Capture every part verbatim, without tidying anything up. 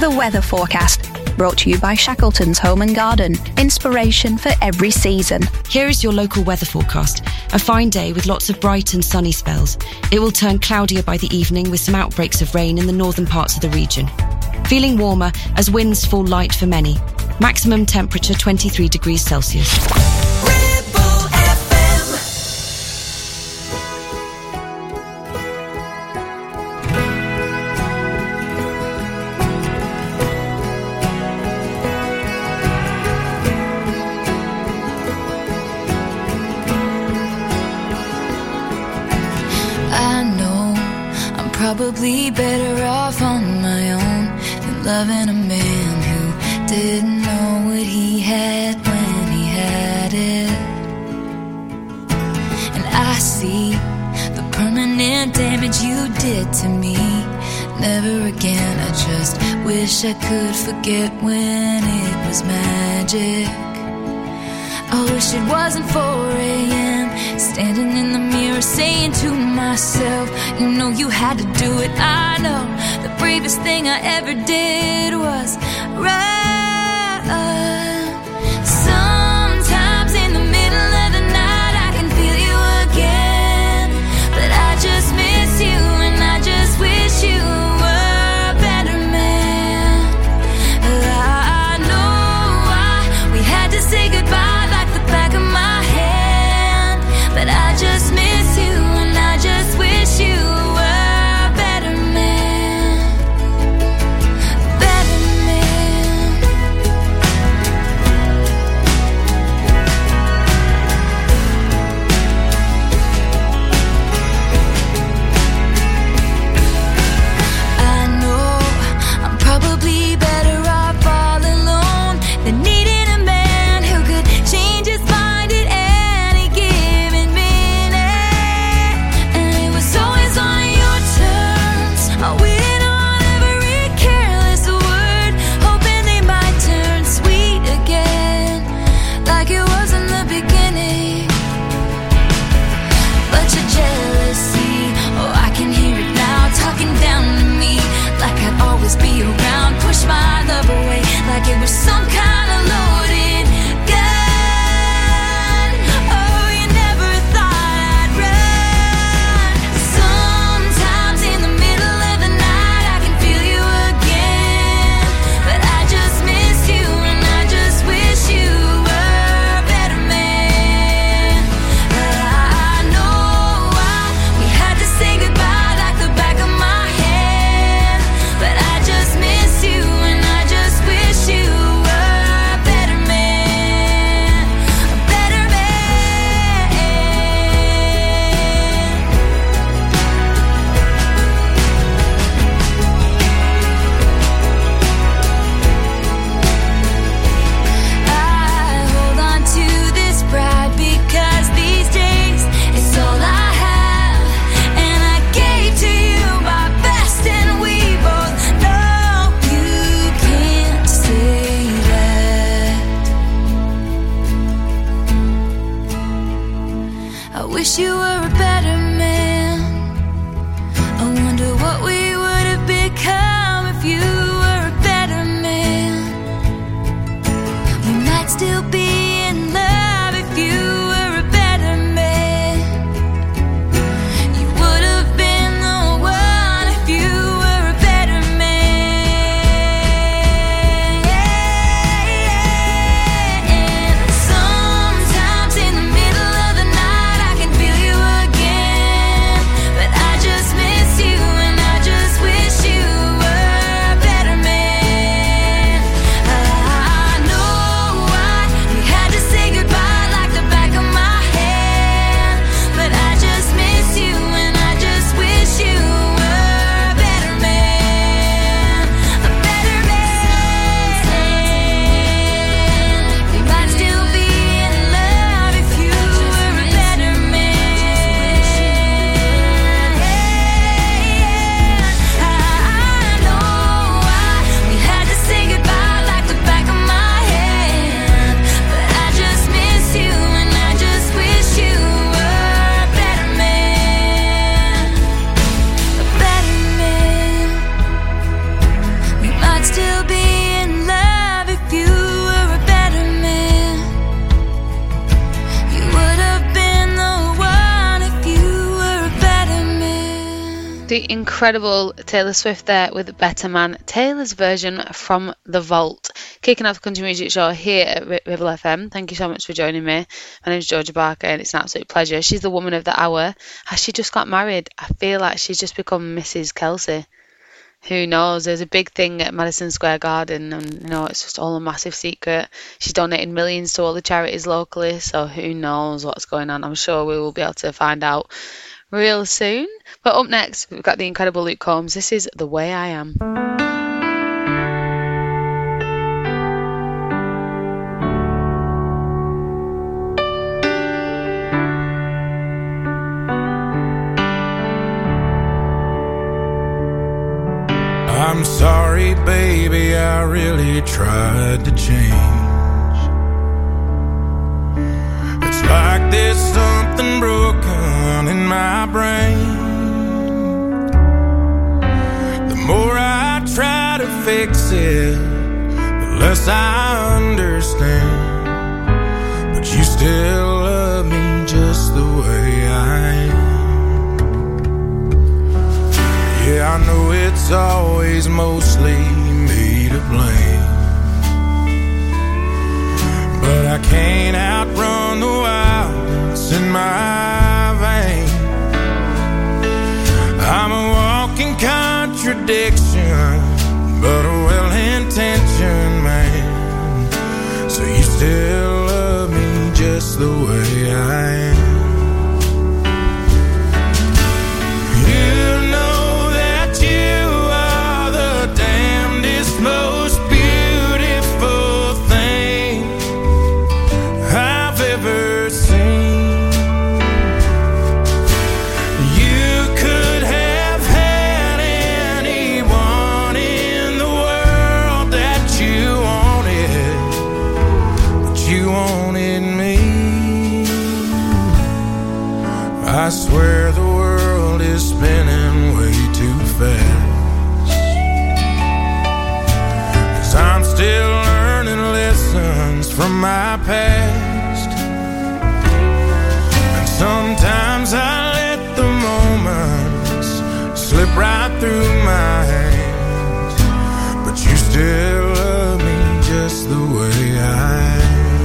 The weather forecast, brought to you by Shackleton's Home and Garden. Inspiration for every season. Here is your local weather forecast. A fine day with lots of bright and sunny spells. It will turn cloudier by the evening with some outbreaks of rain in the northern parts of the region. Feeling warmer as winds fall light for many. Maximum temperature twenty-three degrees Celsius. Probably better off on my own than loving a man who didn't know what he had when he had it. And I see the permanent damage you did to me. Never again, I just wish I could forget when it was magic. I wish it wasn't four a.m. standing in the mirror saying to myself, you know you had to do it. I know the bravest thing I ever did was run. Sometimes in the middle of the night I can feel you again, but I just miss you and I just wish you were a better man. I know I, we had to say goodbye back of my hand, but I just miss you and I just wish you were a better man, better man. The incredible Taylor Swift there with Better Man, Taylor's version from The Vault. Kicking off the Country Music Show here at R- Ribble F M. Thank you so much for joining me. My name's Georgia Barker and it's an absolute pleasure. She's the woman of the hour. Has she just got married? I feel like she's just become Missus Kelsey. Who knows? There's a big thing at Madison Square Garden and you know it's just all a massive secret. She's donated millions to all the charities locally, so who knows what's going on. I'm sure we will be able to find out real soon. But up next, we've got the incredible Luke Combs. This is The Way I Am. I'm sorry, baby, I really tried to change. It's like there's something broken in my brain. The more I try to fix it, the less I understand. But you still love me just the way I am. Yeah, I know it's always mostly me to blame, but I can't outrun the wild that's in my veins. I'm a walking contradiction, but a well-intentioned man. So you still love me just the way I am. You know most beautiful thing I've ever seen. You could have had anyone in the world that you wanted, but you wanted me. I swear the world is spinning way too fast. I'm still learning lessons from my past, and sometimes I let the moments slip right through my hands. But you still love me just the way I am.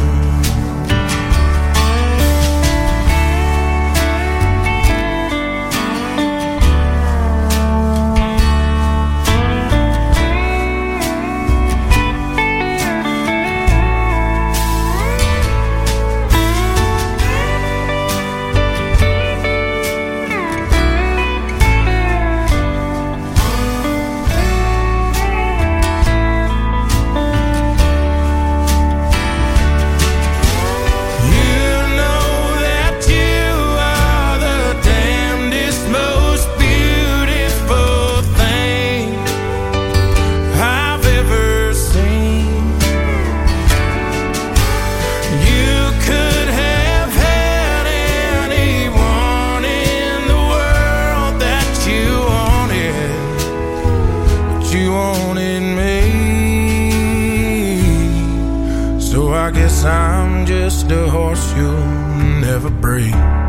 I guess I'm just a horse you'll never break,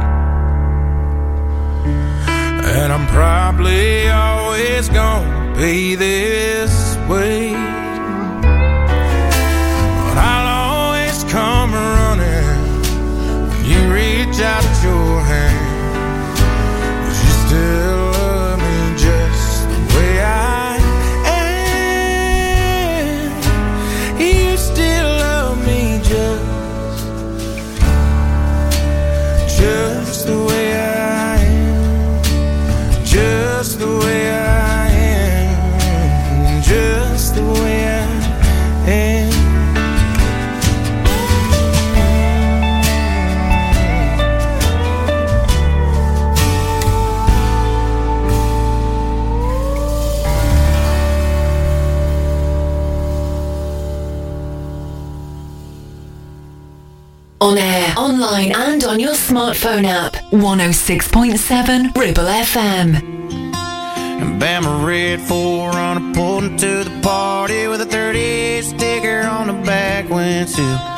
and I'm probably always gonna be this way. But I'll always come running when you reach out your hand, 'cause you still love me just the way I am. You still just the way I am, just the way I am, just the way I am. On air, online and on your smartphone app. one oh six point seven Ribble F M. And Bama Red four runner pulled into the party with a thirty-eight sticker on the back windshield.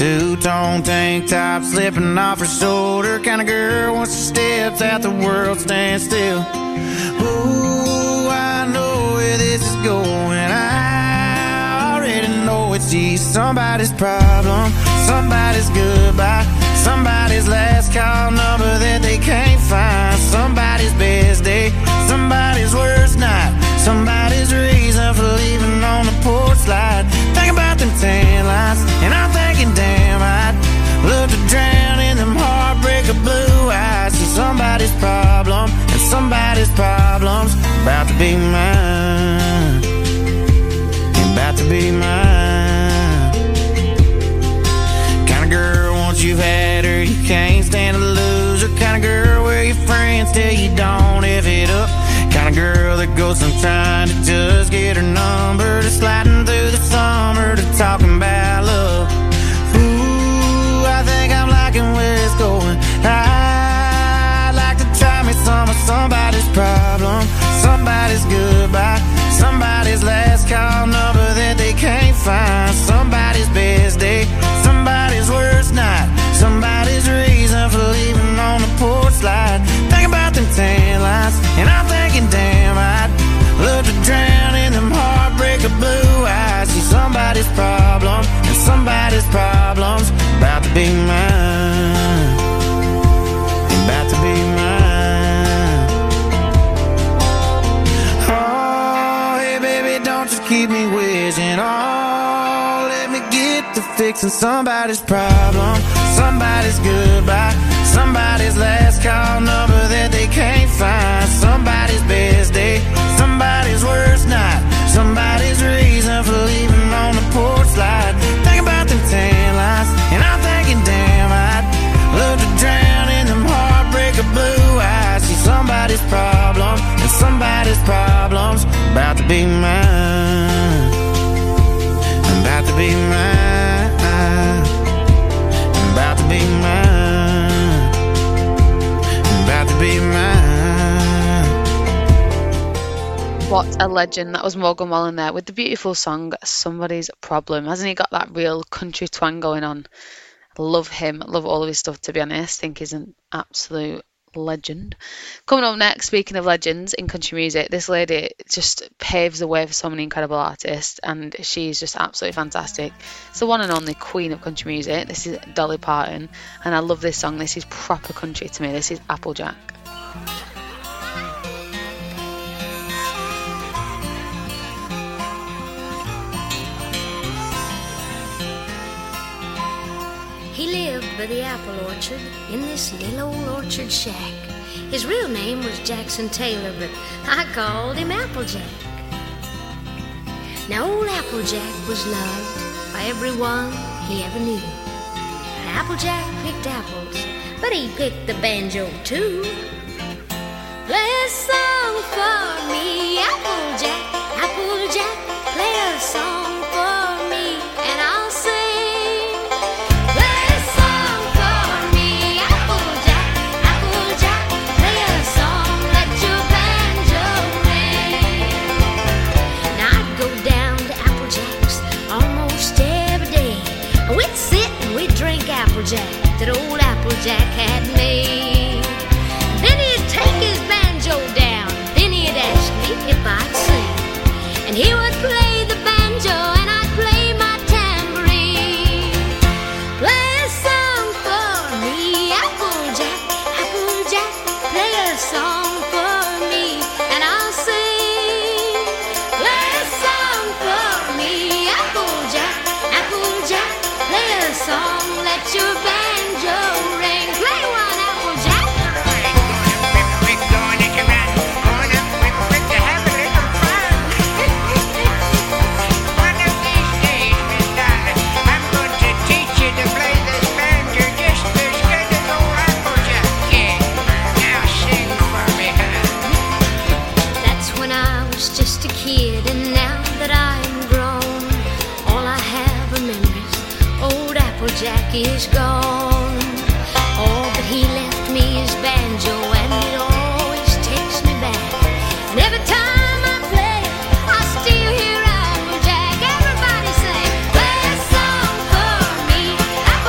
Two-tone tank top slipping off her shoulder. Kind of girl once she steps out the world stands still. Ooh, I know where this is going. I already know it's she's somebody's problem, somebody's goodbye, somebody's last call number that they can't find, somebody's best day, somebody's worst night, somebody's reason for leaving on the porch slide. Think about them tan lines, and I'm thinking, damn, I'd love to drown in them heartbreaker blue eyes. See somebody's problem, and somebody's problems about to be mine, about to be mine. Kind of girl, once you've had her, you can't stand to lose her. Kind of girl where your friends tell you don't F it up. Kind of girl that goes from trying to just get her number to sliding through the summer to talking about love. Ooh, I think I'm liking where it's going. I'd like to try me some of somebody's problem, somebody's goodbye, somebody's last call number that they can't find, somebody's best day, somebody's worst night, somebody's reason for leaving on the porch slide. Think about them tan lines, and I'm thinking, damn, I'd love to drown in them heartbreaker blue eyes. See somebody's problem, and somebody's problems about to be mine, about to be mine. Oh, hey baby, don't just keep me wishing. Oh, let me get to fixing somebody's problem, somebody's goodbye, somebody's last call number that they can't find, somebody's best day, somebody's worst night, somebody's reason for leaving on the porch slide. Think about them tan lines, and I'm thinking, damn, I'd love to drown in them heartbreaker blue eyes. See somebody's problem, and somebody's problems about to be mine, about to be mine, about to be mine, about to be mine. What a legend. That was Morgan Wallen there with the beautiful song Somebody's Problem. Hasn't he got that real country twang going on? Love him, love all of his stuff, to be honest. Think he's an absolute legend. Coming up next, speaking of legends in country music, this lady just paves the way for so many incredible artists, and she's just absolutely fantastic. It's the one and only queen of country music. This is Dolly Parton, and I love this song. This is proper country to me. This is Applejack. He lived by the apple orchard in this little old orchard shack. His real name was Jackson Taylor, but I called him Applejack. Now old Applejack was loved by everyone he ever knew. And Applejack picked apples, but he picked the banjo too. Play a song for me, Applejack, Applejack, play a song for me, and I'll sing. Applejack that old Applejack had made. Then he'd take his banjo down, then he'd ask me if I'd sing, and he would play the banjo and I'd play my tambourine. Play a song for me, Applejack, Applejack, play a song for me and I'll sing. Play a song for me, Applejack, Applejack, play a song, let your banjo ring. Play one, Applejack. We're going to come out, going up, we're going to have a little fun. One of these days, Miss Dolly, I'm going to teach you to play this banjo just as good as old Applejack can. Now sing for me, huh? That's when I was just a kid, and now that I'm grown, all I have are memories. Old Applejack is gone. Oh, but he left me his banjo, and it always takes me back. And every time I play, I still hear Applejack. Everybody say, play a song for me,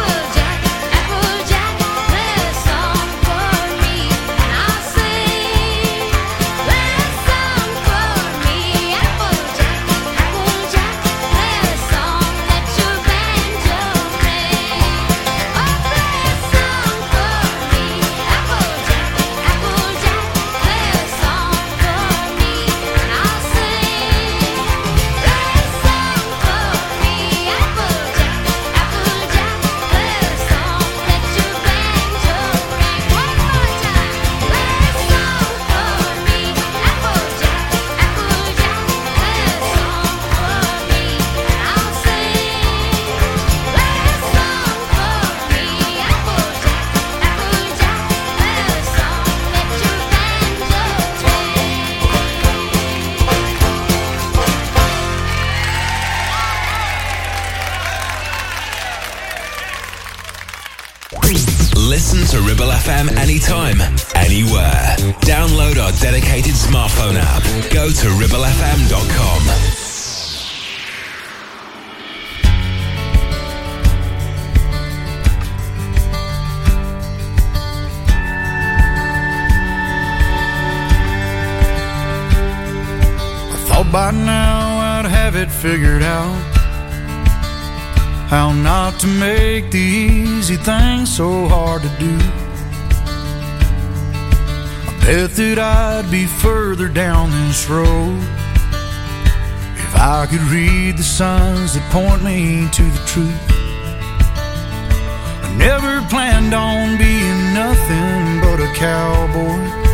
anytime, anywhere. Download our dedicated smartphone app. Go to ribble f m dot com. By now I'd have it figured out how not to make the easy things so hard to do. I bet that I'd be further down this road if I could read the signs that point me to the truth. I never planned on being nothing but a cowboy.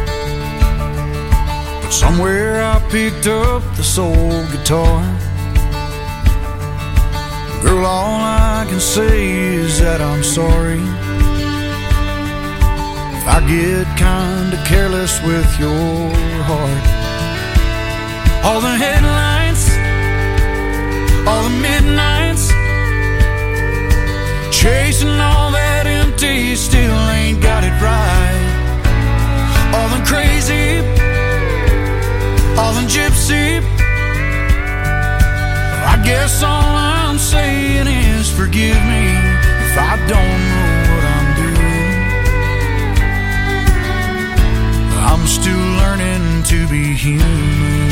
Somewhere I picked up the soul guitar. Girl, all I can say is that I'm sorry if I get kinda careless with your heart. All the headlights, all the midnights, chasing all that empty, still ain't got it right. All the crazy, all in gypsy, I guess all I'm saying is forgive me if I don't know what I'm doing. I'm still learning to be human.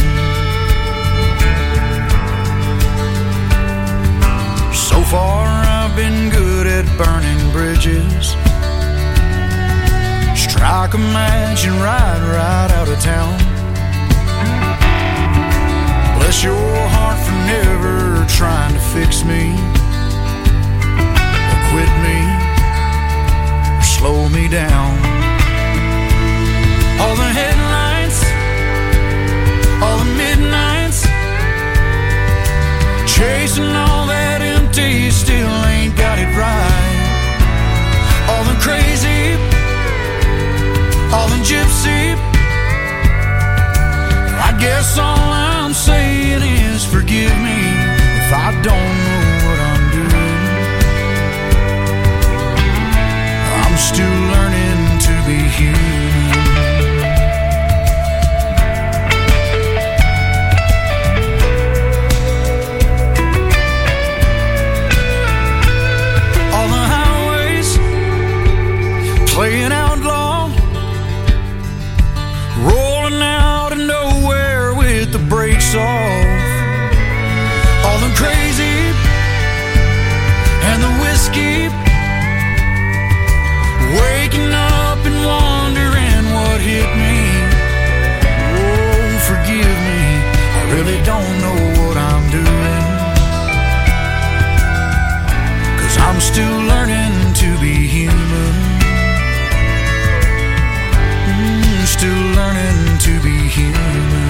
So far I've been good at burning bridges. Strike a match and ride right out of town. Bless your heart for never trying to fix me, or quit me, or slow me down. All the headlights, all the midnights, chasing all that empty, still ain't got it right. All the crazy, all the gypsy, I guess all I'm saying is forgive me if I don't know what I'm doing. I'm still learning to be human. All the highways playing outlaw, rolling out of nowhere with the brakes off. All the crazy and the whiskey, waking up and wondering what hit me. Oh, forgive me, I really don't know what I'm doing, 'cause I'm still learning to be human. Mm, still learning to be human.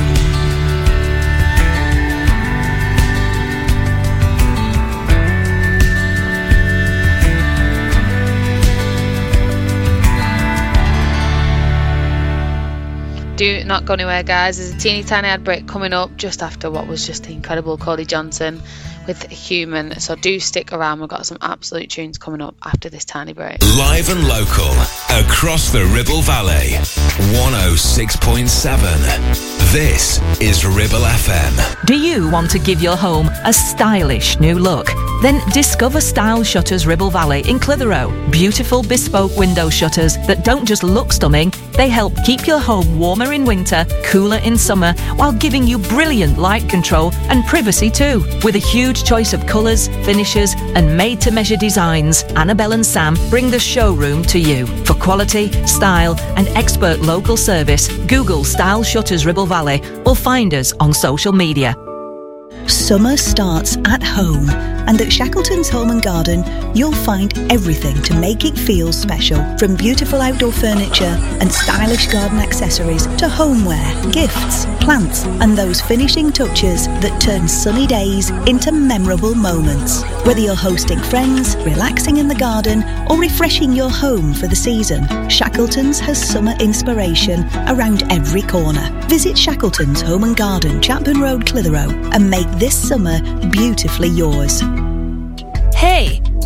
Do not go anywhere, guys. There's a teeny tiny ad break coming up just after what was just the incredible Cody Johnson with Human. So do stick around. We've got some absolute tunes coming up after this tiny break. Live and local across the Ribble Valley. one oh six point seven. This is Ribble F M. Do you want to give your home a stylish new look? Then discover Style Shutters Ribble Valley in Clitheroe. Beautiful bespoke window shutters that don't just look stunning, they help keep your home warmer in winter, cooler in summer, while giving you brilliant light control and privacy too. With a huge choice of colours, finishes and made-to-measure designs, Annabelle and Sam bring the showroom to you. For quality, style and expert local service, Google Style Shutters Ribble Valley or find us on social media. Summer starts at home, and at Shackleton's Home and Garden you'll find everything to make it feel special, from beautiful outdoor furniture and stylish garden accessories to homeware, gifts, plants and those finishing touches that turn sunny days into memorable moments. Whether you're hosting friends, relaxing in the garden or refreshing your home for the season, Shackleton's has summer inspiration around every corner. Visit Shackleton's Home and Garden, Chapman Road, Clitheroe, and make this summer beautifully yours. Hey,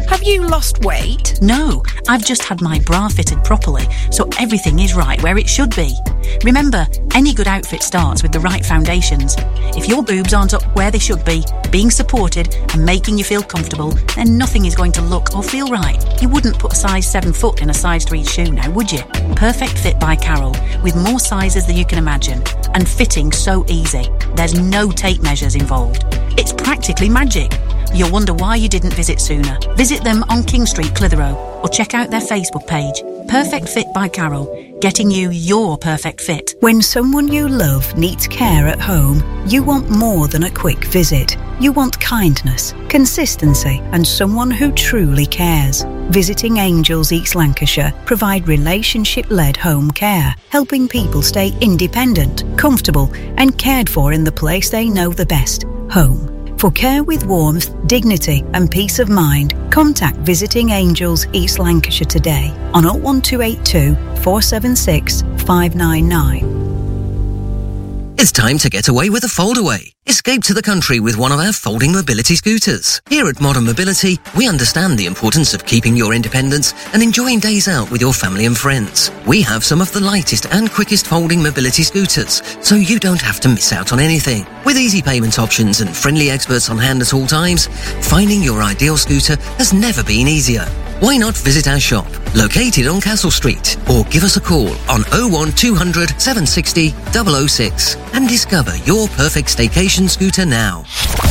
Have you lost weight? No, I've just had my bra fitted properly, so everything is right where it should be. Remember, any good outfit starts with the right foundations. If your boobs aren't up where they should be, being supported and making you feel comfortable, then nothing is going to look or feel right. You wouldn't put a size seven foot in a size three shoe now, would you? Perfect Fit by Carol, with more sizes than you can imagine, and fitting so easy. There's no tape measures involved. It's practically magic. You'll wonder why you didn't visit sooner. Visit them on King Street, Clitheroe, or check out their Facebook page. Perfect Fit by Carol, getting you your perfect fit. When someone you love needs care at home, you want more than a quick visit. You want kindness, consistency, and someone who truly cares. Visiting Angels East Lancashire provide relationship-led home care, helping people stay independent, comfortable, and cared for in the place they know the best, home. For care with warmth, dignity and peace of mind, contact Visiting Angels East Lancashire today on oh one two eight two, four seven six, five nine nine. It's time to get away with a foldaway. Escape to the country with one of our folding mobility scooters. Here at Modern Mobility, we understand the importance of keeping your independence and enjoying days out with your family and friends. We have some of the lightest and quickest folding mobility scooters, so you don't have to miss out on anything. With easy payment options and friendly experts on hand at all times, finding your ideal scooter has never been easier. Why not visit our shop, located on Castle Street, or give us a call on oh one two hundred, seven six oh, double oh six and discover your perfect staycation scooter now.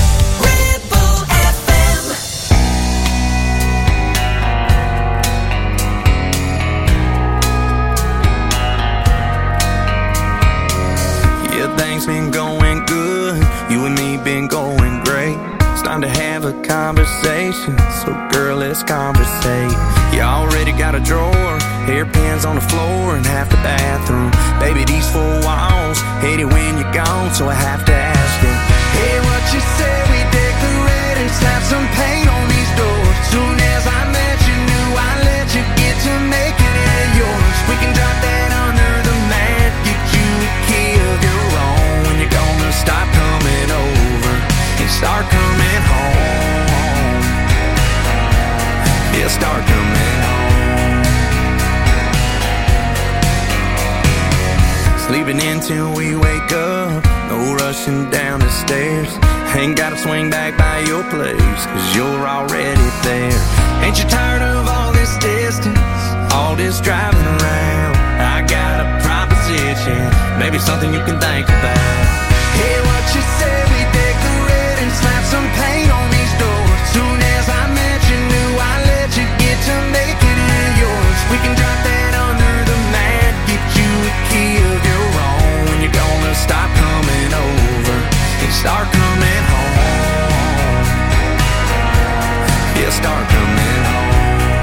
Yeah, things been going good. You and me been going great. It's time to have a conversation, so girl, let's conversate. You already got a drawer, hairpins on the floor, and half the bathroom. Baby, these four walls hate it when you're gone, so I have to ask you, hey, what you say we decorate and slap some paint on these doors? Soon as I met you, knew I let you get to making it yours. We can drop that under the mat, get you a key of your own. When you're gonna stop coming over and start coming home. Yeah, start coming home. Sleeping in till we wake up, no rushing down the stairs. Ain't gotta swing back by your place, cause you're already there. Ain't you tired of all this distance, all this driving around? I got a proposition, maybe something you can think about. Hey, what you say we decorate and slap some paint on these doors? Soon as I met you, knew I let you get to making it yours. We can drop that under the mat, get you a key of your own. When you're gonna stop coming over and start coming home. Yeah, start coming home.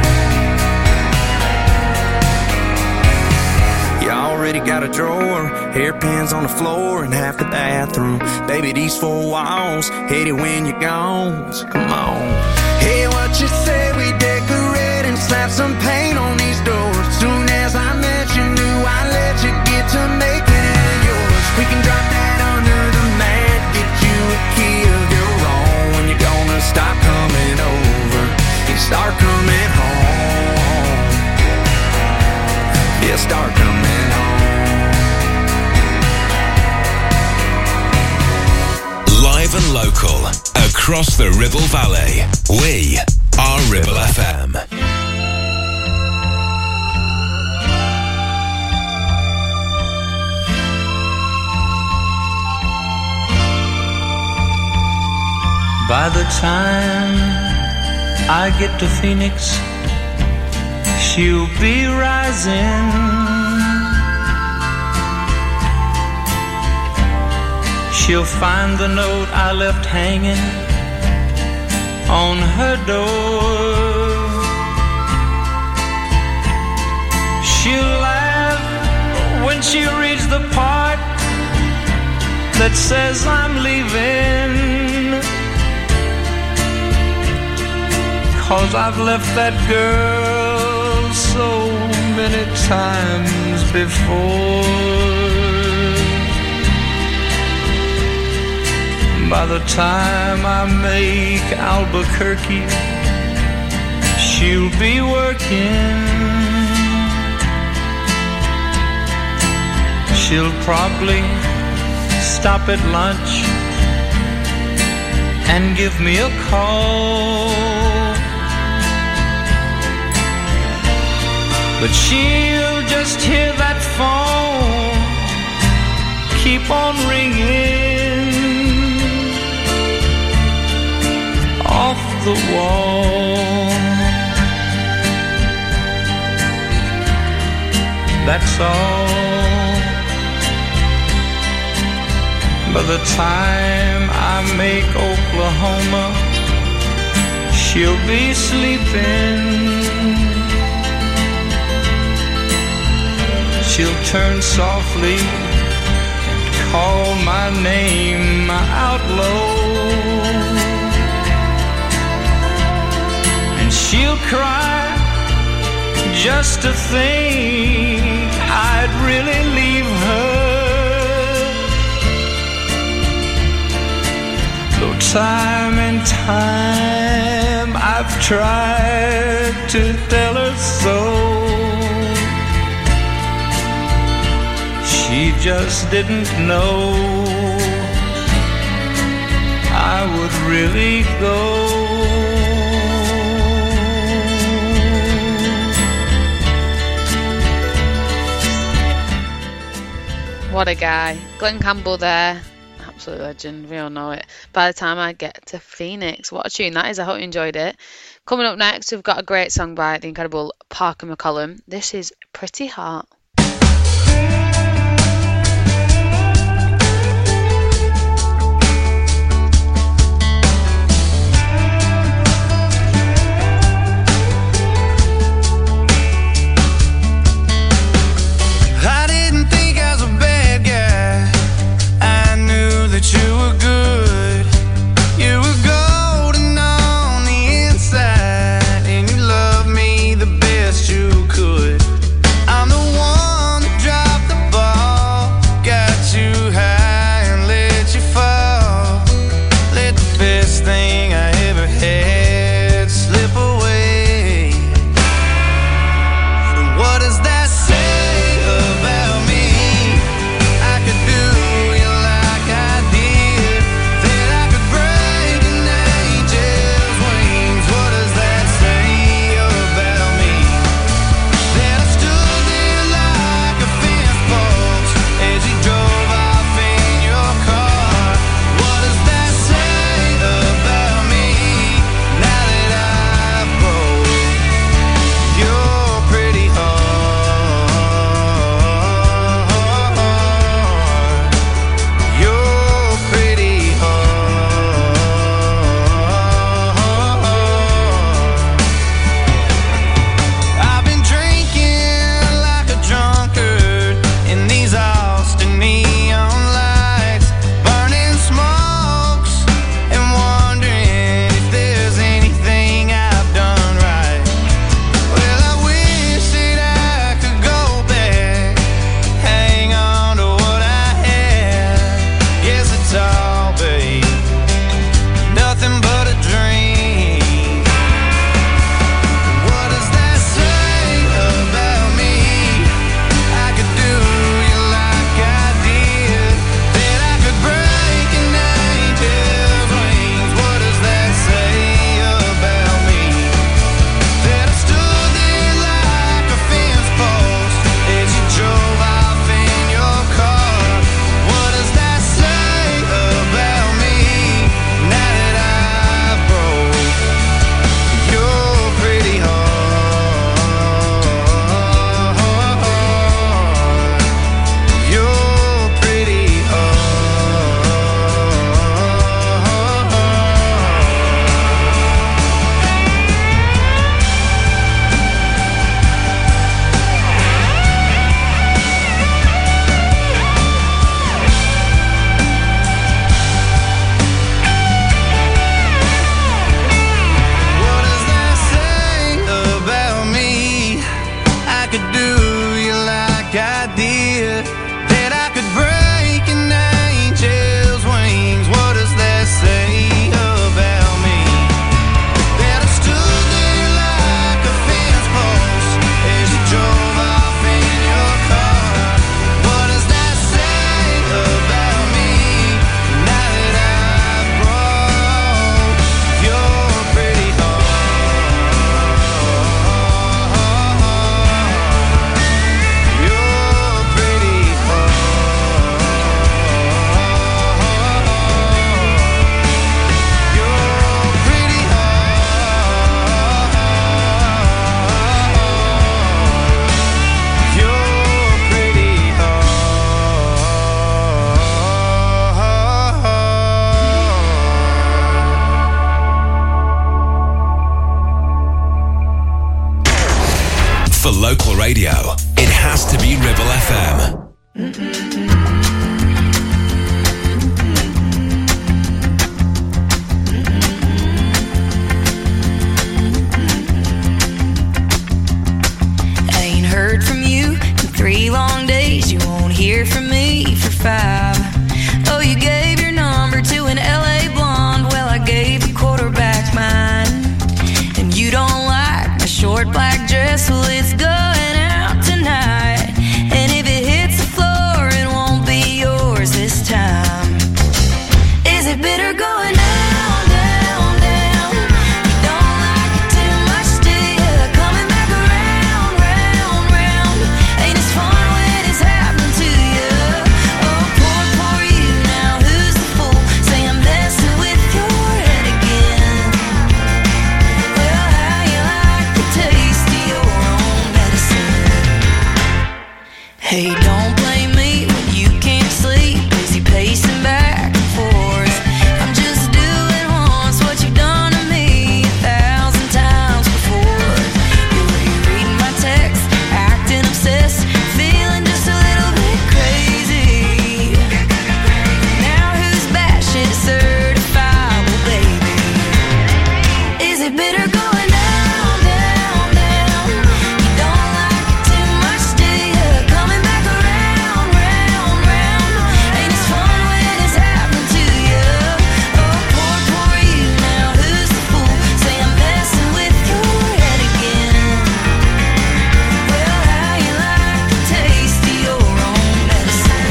You already got a drawer, hairpins on the floor, and half the bathroom. Baby, these four walls hate it when you're gone, so come on. Hey, what you say we decorate and slap some paint on these doors? Soon as I met you, knew I let you get to making it yours. We can drop that under the mat, get you a key of your own. When you're gonna stop coming over and start coming home. Yeah, start coming home. Live and local, across the Ribble Valley, we are Ribble F M. By the time I get to Phoenix, she'll be rising. She'll find the note I left hanging on her door. She'll laugh when she reads the part that says I'm leaving, 'cause I've left that girl so many times before. By the time I make Albuquerque, she'll be working. She'll probably stop at lunch and give me a call. But she'll just hear that phone keep on ringing off the wall. That's all. By the time I make Oklahoma, she'll be sleeping. She'll turn softly and call my name out low, and she'll cry just to think I'd really leave her. Though time and time I've tried to tell her so, she just didn't know I would really go. What a guy. Glenn Campbell there. Absolute legend. We all know it. By the time I get to Phoenix. What a tune that is. I hope you enjoyed it. Coming up next, we've got a great song by the incredible Parker McCollum. This is Pretty Heart. That you were good, you were golden on the inside, and you loved me the best you could. I'm the one radio, it has to be Ribble F M. I ain't heard from you in three long days. You won't hear from me for five. Oh, you gave your number to an L A blonde. Well, I gave the quarterback mine. And you don't like my short black dress. Well, it's going out tonight. And if it hits the floor, it won't be yours this time. Is it bitter going down, down, down? You don't like it too much, do you? Coming back around, round, round. Ain't as fun when it's happening to you. Oh, poor, poor you. Now who's the fool? Say I'm messing with your head again. Well, how you like the taste of your own medicine? Hey, don't blame me when you can't sleep. Busy pacing back and forth. I'm just doing once what you've done to me a thousand times before. You're reading my text, acting obsessed, feeling just a little bit crazy. Now who's batshit certifiable, baby? Is it bitter going down, down, down? You don't like it too much, do you? Coming back around, round, round. Ain't as fun when it's happening to you. Oh, poor, poor you. Now who's the fool? Say I'm messing with your head again. Well, how you like the taste of your own medicine?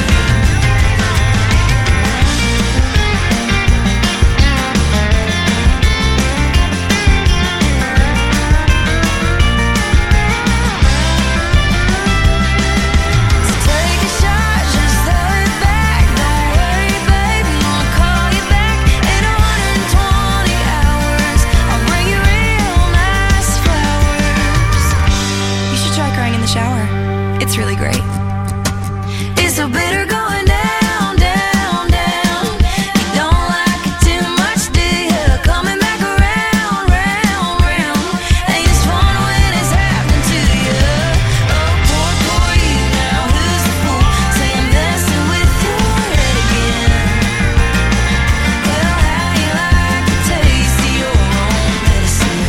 Take a shot, just throw it back. Don't worry, baby, I'll call you back in one hundred twenty hours. I'll bring you real nice flowers. You should try crying in the shower. It's really great. It's so bitter going down, down, down. You don't like it too much, do you? Coming back around, round, round. Ain't as fun when it's happening to you. Oh, poor, poor you. Now who's the fool? Say I'm messing with your head again. Well, how you like the taste of your own medicine?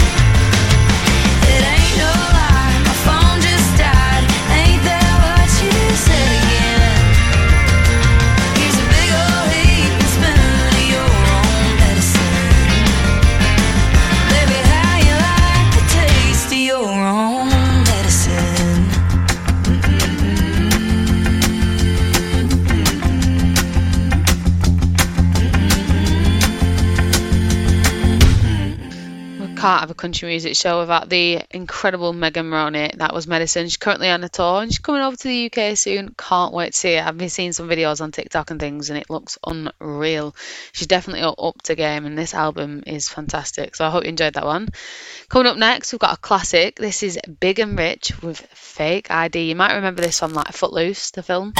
It ain't no lie, my phone just died. Ain't that what you said again? Here's a big old heap and spoon of your own medicine. Baby, how you like the taste of your own medicine? We can't have a country music show without the incredible Megan Moroney. That was Medicine. She's currently on a tour and she's coming over to the U K soon. Can't wait to see it. I've been seeing some videos on TikTok and things and it looks unreal. She's definitely up, up to game and this album is fantastic. So I hope you enjoyed that one. Coming up next, we've got a classic. This is Big and Rich with Fake I D. You might remember this from like Footloose, the film.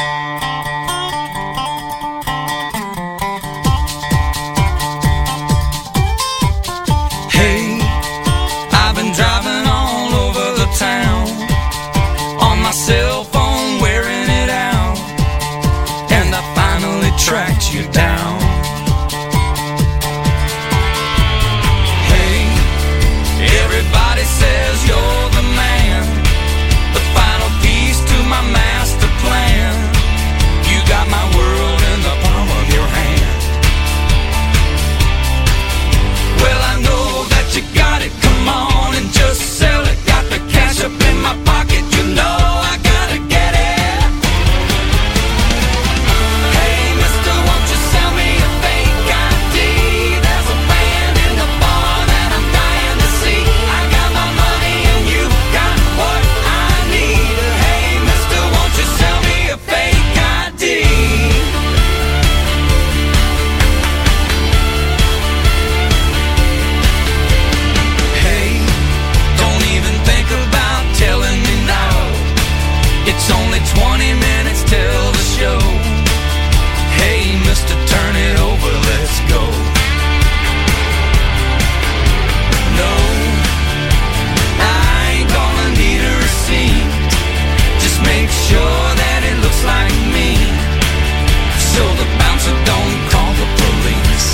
Hey, I've been driving all over the town on my cell phone, wearing it out, and I finally tracked you down. Hey, everybody says you're the man, the final piece to my master plan. You got my word. so don't call the police.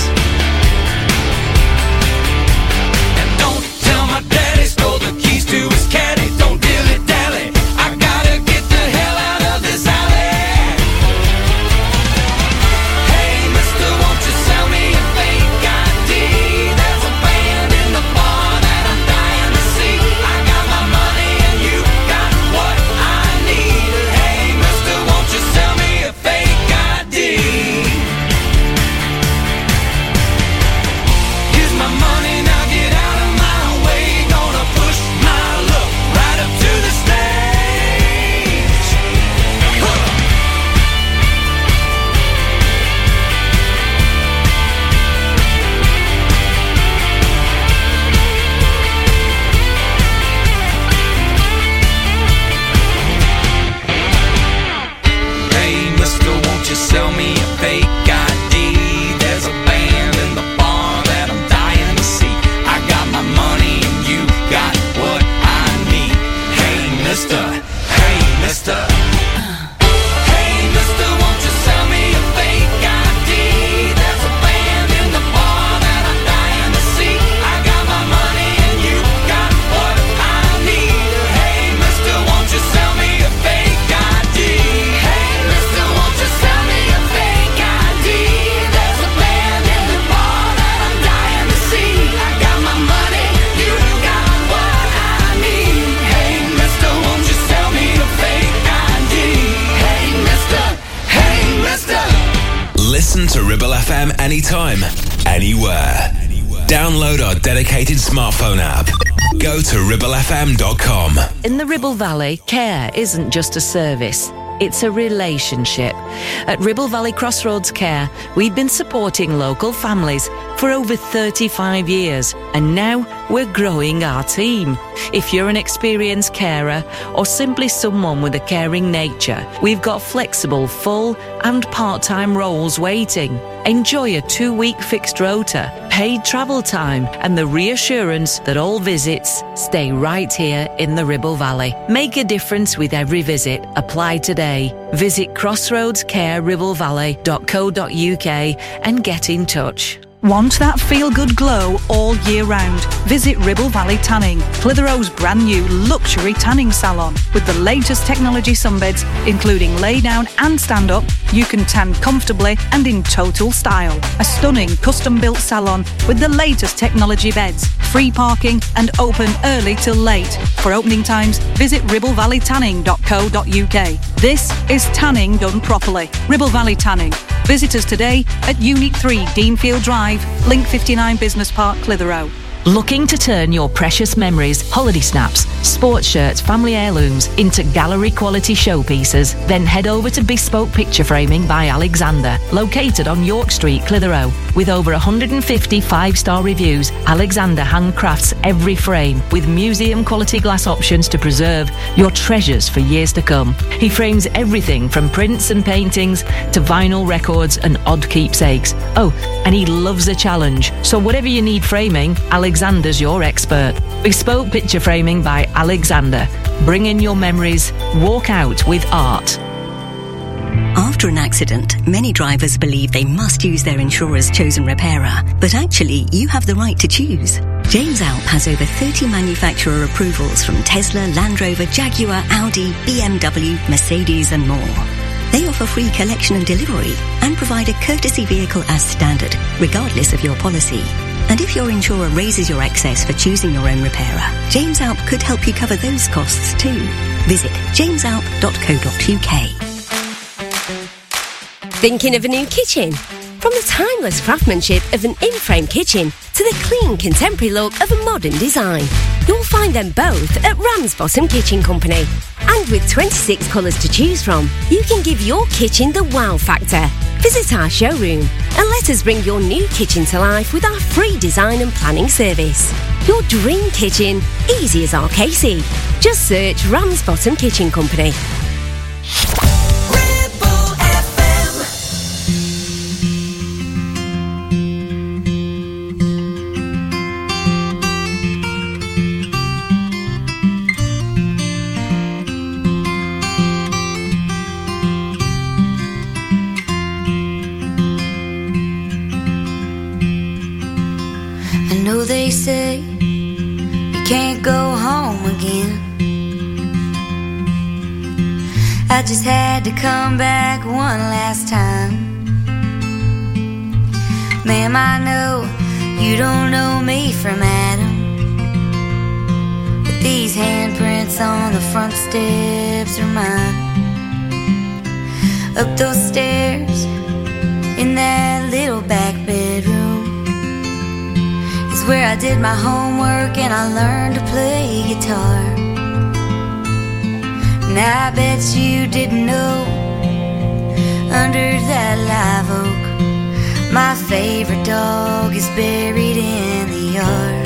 And don't tell my daddy stole the keys to his caddy. Don't dilly-dally, I gotta get the hell out of this alley. Hey, mister, won't you sell me a fake I D? There's a band in the bar that I'm dying to see. I got my money and you got what I need. Hey, mister, won't you sell me a fake I D? Here's my money, now get out of my way. Gonna push my luck right up to the stage. Huh. Hey, mister, won't you sell me a fake I D? There's a band in the bar that I'm dying to see. I got my money and you got what I need. Hey, mister, hey, mister. Hey, mister, won't you sell me a fake I D? There's a band in the bar that I'm dying to see. I got my money and you got what I need. Hey, mister, won't you sell me a fake I D? Hey, mister, won't you sell me a fake I D? There's a band in the bar that I'm dying to see. I got my money, you got what I need. Hey, mister, won't you sell me a fake I D? Hey, mister, hey, mister. Listen to Ribble F M anytime, anywhere. Download our dedicated smartphone app. Go to ribble f m dot com. In the Ribble Valley, care isn't just a service. It's a relationship. At Ribble Valley Crossroads Care, we've been supporting local families for over thirty-five years, and now we're growing our team. If you're an experienced carer or simply someone with a caring nature, we've got flexible full and part-time roles waiting. Enjoy a two-week fixed rota, paid travel time, and the reassurance that all visits stay right here in the Ribble Valley. Make a difference with every visit. Apply today. Visit crossroads care ribble valley dot co dot u k and get in touch. Want that feel-good glow all year round? Visit Ribble Valley Tanning, Clitheroe's brand new luxury tanning salon. With the latest technology sunbeds, including lay-down and stand-up, you can tan comfortably and in total style. A stunning custom-built salon with the latest technology beds, free parking and open early till late. For opening times, visit ribble valley tanning dot co dot u k. This is tanning done properly. Ribble Valley Tanning. Visit us today at Unit three Deanfield Drive, Link fifty-nine Business Park, Clitheroe. Looking to turn your precious memories, holiday snaps, sports shirts, family heirlooms into gallery quality showpieces? Then head over to Bespoke Picture Framing by Alexander, located on York Street, Clitheroe. With over one hundred fifty five-star reviews, Alexander handcrafts every frame with museum quality glass options to preserve your treasures for years to come. He frames everything from prints and paintings to vinyl records and odd keepsakes. Oh, and he loves a challenge. So whatever you need framing, Alexander's your expert. Bespoke Picture Framing by Alexander. Bring in your memories. Walk out with art. After an accident, many drivers believe they must use their insurer's chosen repairer, but actually you have the right to choose. James Alp has over thirty manufacturer approvals from Tesla, Land Rover, Jaguar, Audi, B M W, Mercedes and more. They offer free collection and delivery and provide a courtesy vehicle as standard, regardless of your policy. And if your insurer raises your excess for choosing your own repairer, James Alp could help you cover those costs too. Visit james alp dot co dot u k. Thinking of a new kitchen? From the timeless craftsmanship of an in-frame kitchen to the clean contemporary look of a modern design, you'll find them both at Ramsbottom Kitchen Company. And with twenty-six colours to choose from, you can give your kitchen the wow factor. Visit our showroom and let us bring your new kitchen to life with our free design and planning service. Your dream kitchen, easy as our K C. Just search Ramsbottom Kitchen Company. know they say you can't go home again. I just had to come back one last time. Ma'am, I know you don't know me from Adam, but these handprints on the front steps are mine. Up those stairs in that little back bedroom is where I did my homework and I learned to play guitar. And I bet you didn't know, under that live oak, my favorite dog is buried in the yard.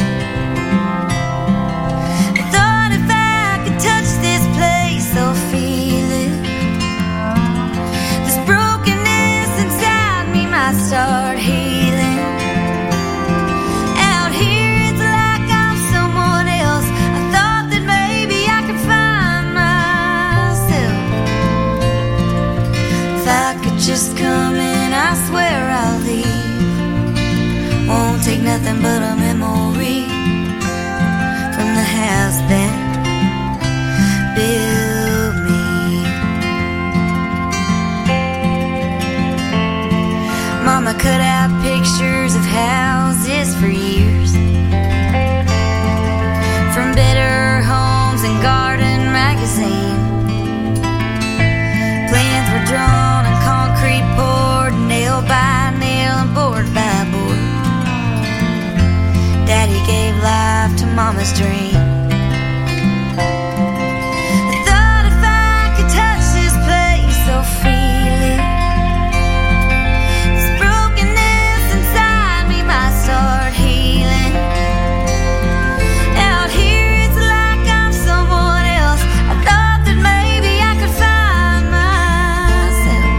I thought if I could touch this place or feel it, this brokenness inside me might start healing. Out here it's like I'm someone else. I thought that maybe I could find myself. If I could just come in, I swear I'll leave. Won't take nothing but a memory from the house that built me. Mama cut out pictures of houses for years, from Better Homes and Garden magazine. Plans were drawn and concrete poured, nail by nail and board by board. Daddy gave life to Mama's dream. I thought if I could touch this place or feel it, this brokenness inside me might start healing. Out here it's like I'm someone else. I thought that maybe I could find myself.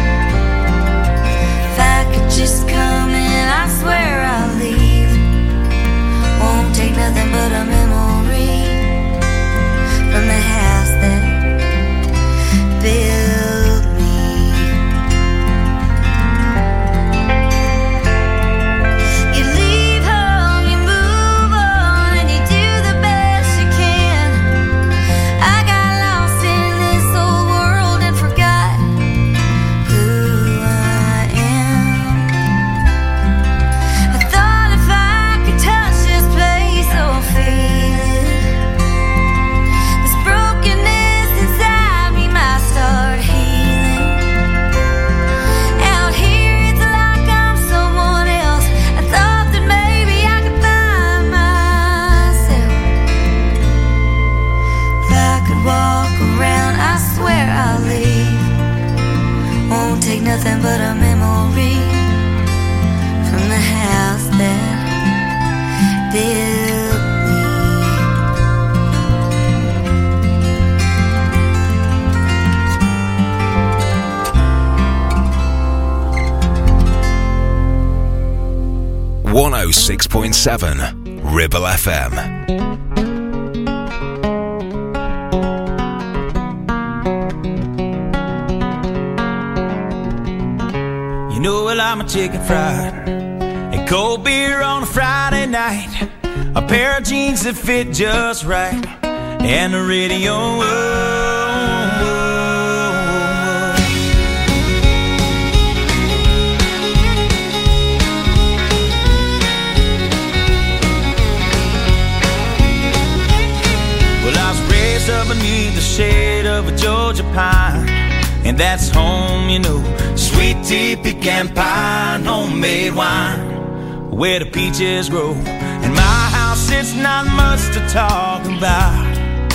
If I could just come in, I swear I'll leave. Won't take nothing but a memory from the house that built me. You leave home, you move on, and you do the best you can. I got lost in this old world and forgot who I am. I thought if I could touch this place or feel it, this brokenness inside me might start healing. Out here it's like I'm someone else. I thought that maybe I could find myself. If I could walk around, I swear I'll leave. Won't take nothing but a memory from the house that built me. one oh six point seven Ribble F M. You know, well, I'm a chicken fried and cold beer on a Friday night, a pair of jeans that fit just right, and the radio. Whoa, whoa, whoa. Well, I was raised up beneath the shade of a Georgia pine, and that's home, you know. Sweet tea, pecan pie, and homemade wine, where the peaches grow. In my house, it's not much to talk about,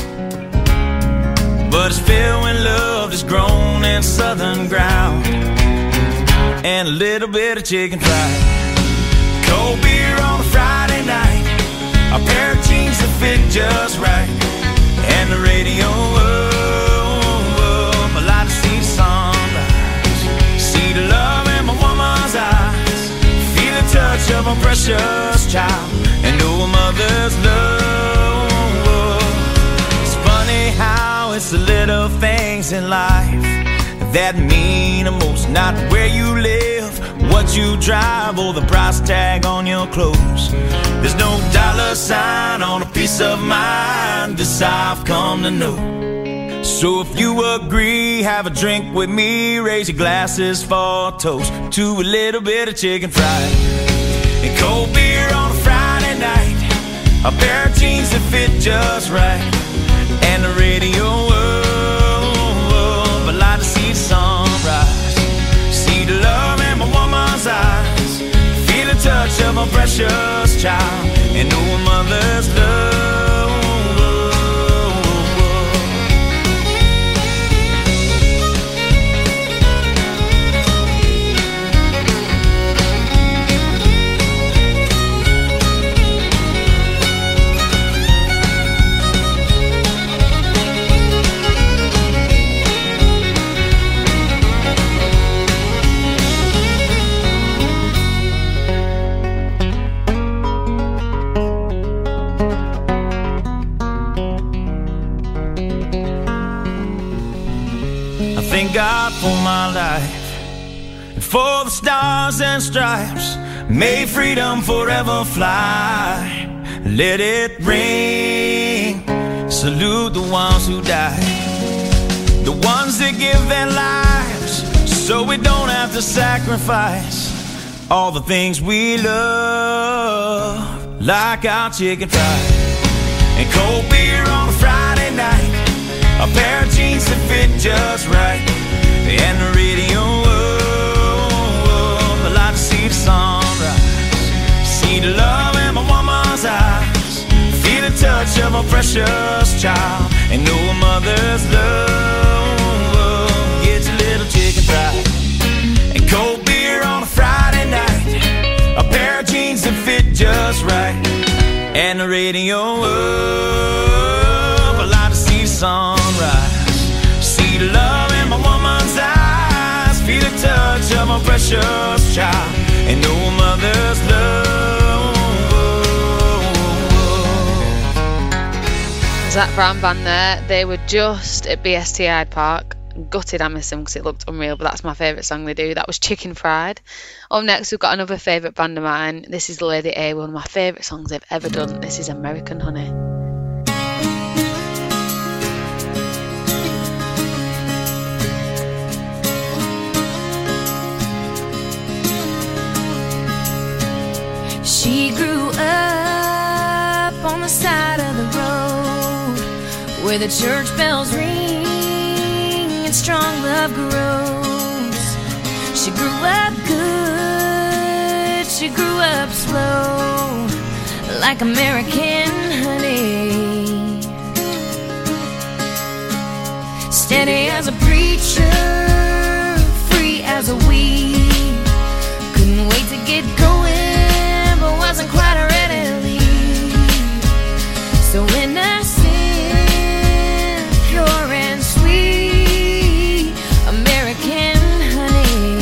but it's filled with love that's grown in southern ground, and a little bit of chicken fried. Cold beer on a Friday night, a pair of jeans that fit just right, and the radio. Whoa, whoa, I like to see the sunrise, see the love in my woman's eyes, feel the touch of a precious child, and know a mother's love. It's funny how it's the little things in life that mean the most. Not where you live, what that you drive or the price tag on your clothes. There's no dollar sign on a peace of mind, this I've come to know. So if you agree, have a drink with me, raise your glasses for a toast to a little bit of chicken fried and cold beer on a Friday night, a pair of jeans that fit just right, and the radio up. I'd like to see the sunrise, see the love in my woman's eyes, feel the touch of a precious child, and know a mother's love. Thank God for my life and for the stars and stripes. May freedom forever fly. Let it ring. Salute the ones who died, the ones that give their lives so we don't have to sacrifice all the things we love, like our chicken fried and cold beer on a Friday night, a pair of jeans that fit just right, and the radio up. I like to see the sunrise, see the love in my woman's eyes, feel the touch of a precious child, and know a mother's love. Get your little chicken fried and cold beer on a Friday night, a pair of jeans that fit just right, and the radio up. I like to see the sunrise, see the love in my woman's eyes, feel the touch of a precious child, and know a mother's love. Zach Brown Band there. They were just at B S T Hyde Park. Gutted I missed them because it looked unreal, but that's my favourite song they do. That was Chicken Fried. Up next we've got another favourite band of mine. This is Lady A, one of my favourite songs they've ever done. This is American Honey. She grew up on the side of the road where the church bells ring and strong love grows. She grew up good, she grew up slow, like American honey. Steady as a preacher, free as a weed. Couldn't wait to get going, but wasn't quite ready to leave. So innocent, pure and sweet, American honey.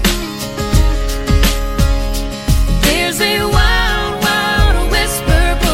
There's a wild, wild whisper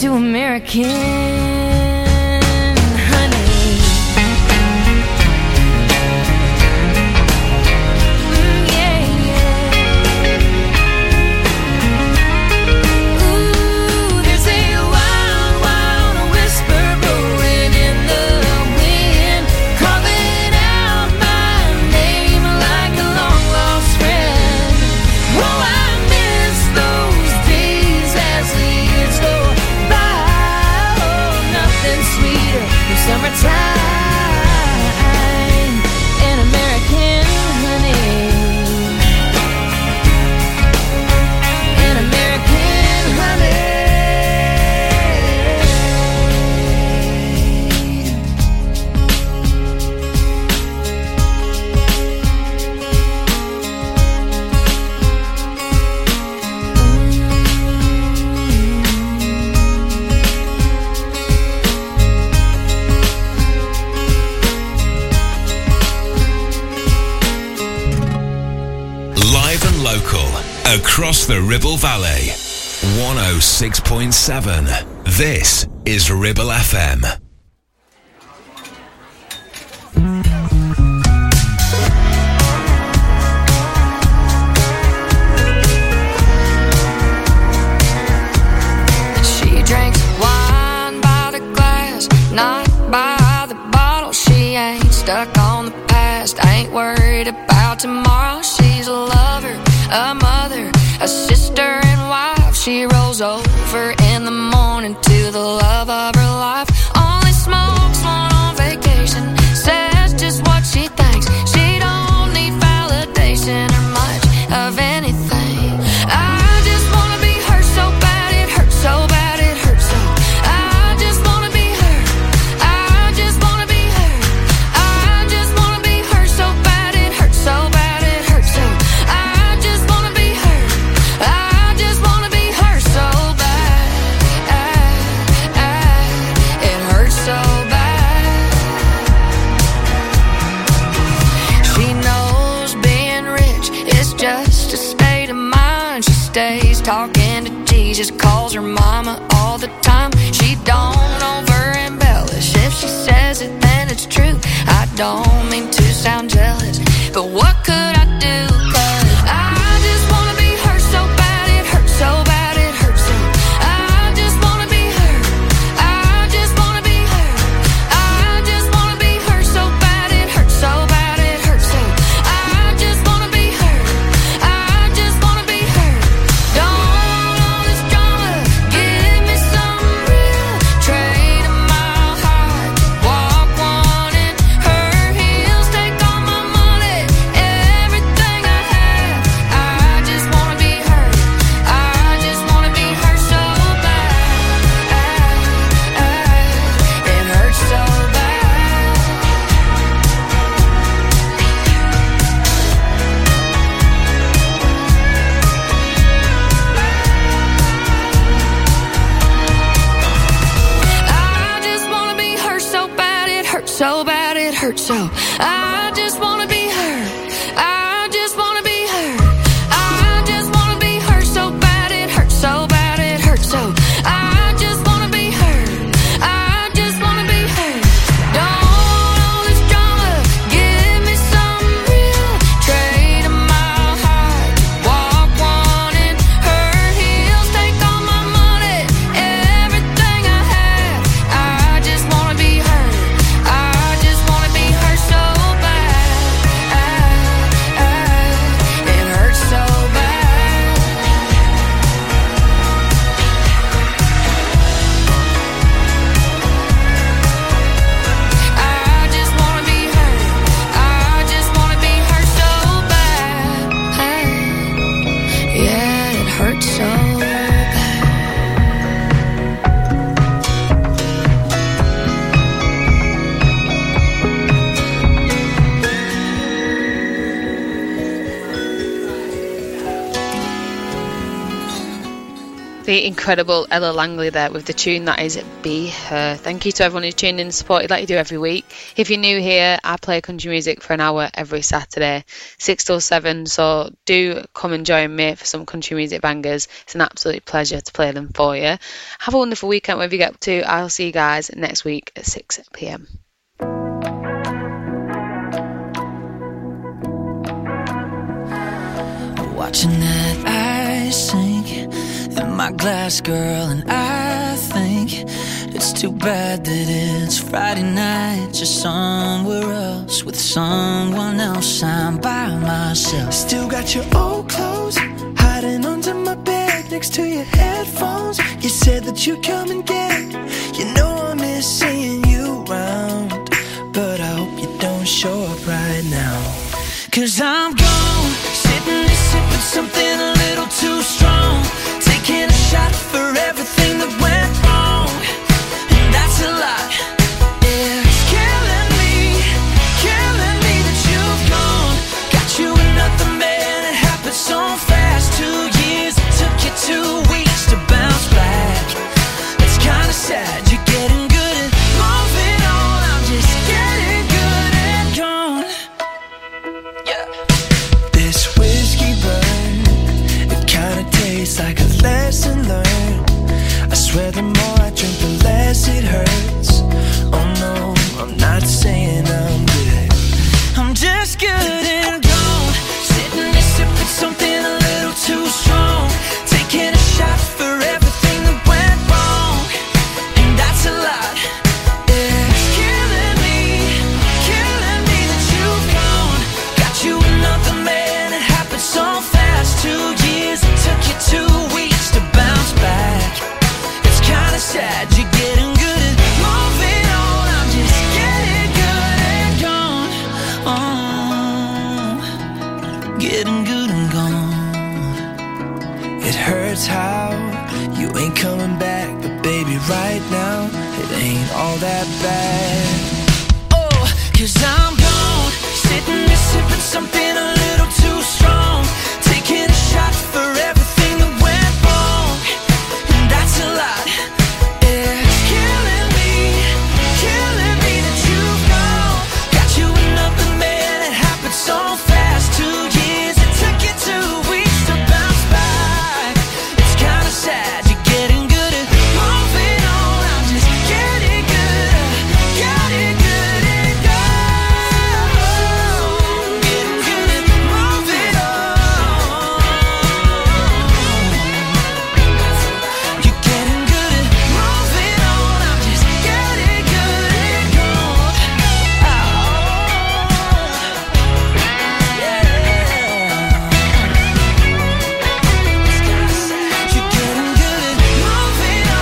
too American. Across the Ribble Valley, one oh six point seven. This is Ribble F M. She drinks wine by the glass, not by the bottle. She ain't stuck on the past, ain't worried about tomorrow. She's a lover, a mother, a sister and wife. She rolls over in the morning to the love of her life. Only smokes one on vacation, says just what she thinks. She don't need validation or much of anything. I just wanna be her so bad, it hurts so bad, it hurts so. I just wanna be her, I just wanna be her. I just wanna be her so bad, it hurts so bad, it hurts so. I just wanna be her, I just wanna be her so bad. It hurts so bad. She knows being rich is just a state of mind. She stays talking to Jesus, calls her mama all the time. She don't over embellish. If she says it, then it's true. I don't mean to sound jealous, but what could I do? 'Cause I just wanna be her so bad, it hurts so bad, it hurts so. I just wanna be her, I just wanna be her. I just wanna be her so bad, it hurts so bad, it hurts so. I just wanna be her, I just wanna be her. Don't want all this drama, give me some real. Trade a mile high, walk one in her heels. Take all my money, everything I have. I just wanna be her, I just wanna be her so bad. It hurts so bad. I just wanna be her so bad, it hurts so bad, it hurts so. I just wanna be her, I just wanna be her. I just wanna be her so bad, it hurts so bad, it hurts so. I just wanna be her, I just wanna be her. Don't want all this drama, give me some real. Trade a mile high, walk one in her heels. Take all my money, everything I have. I just wanna be her, I just wanna be her so bad. The incredible Ella Langley there with the tune that is Be Her. Thank you to everyone who's tuned in and supported like you do every week. If you're new here, I play country music for an hour every Saturday, six till seven, so do come and join me for some country music bangers. It's an absolute pleasure to play them for you. Have a wonderful weekend wherever you get up to. I'll see you guys next week at six p m. Watching that ice sink in my glass, girl, and I think it's too bad that it's Friday night, just somewhere else with someone else. I'm by myself. Still got your old clothes hiding under my bed next to your headphones. You said that you'd come and get it. You know I miss seeing you around, but I hope you don't show up right now. Cause I'm gone, sitting and sipping something a little too strong, taking a shot for everything that went wrong, and that's a lot. Yeah, it's killing me, killing me that you've gone. Got you another man, it happened so fast. Two years, it took you two weeks to bounce back. It's kinda sad, you're getting good at moving on. I'm just getting good and gone. Yeah. This whiskey burn, it kinda tastes like a lesson learned. I swear the more I drink, the less it hurts. Oh no, I'm not saying I'm good. I'm just good and gone, sitting and sipping something a little too strong, taking a shot for everything that went wrong, and that's a lot. Yeah, it's killing me, killing me that you've gone. Got you another man, it happened so fast. Two years, it took you two weeks to bounce back. It's kinda sad, you're getting good at moving on. I'm just getting good and gone. Oh, getting good and gone. It hurts how you ain't coming back, but baby, right now, it ain't all that bad. Oh, cause I'm gone, sitting and sipping something a little